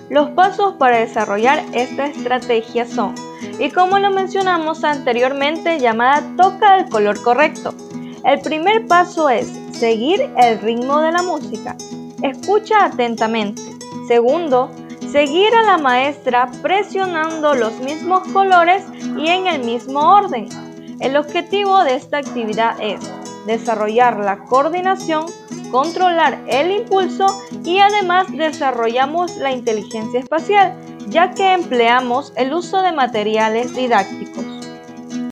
Los pasos para desarrollar esta estrategia son, y como lo mencionamos anteriormente, llamada toca el color correcto. El primer paso es seguir el ritmo de la música. Escucha atentamente. Segundo, seguir a la maestra presionando los mismos colores y en el mismo orden. El objetivo de esta actividad es desarrollar la coordinación, controlar el impulso y además desarrollamos la inteligencia espacial, ya que empleamos el uso de materiales didácticos.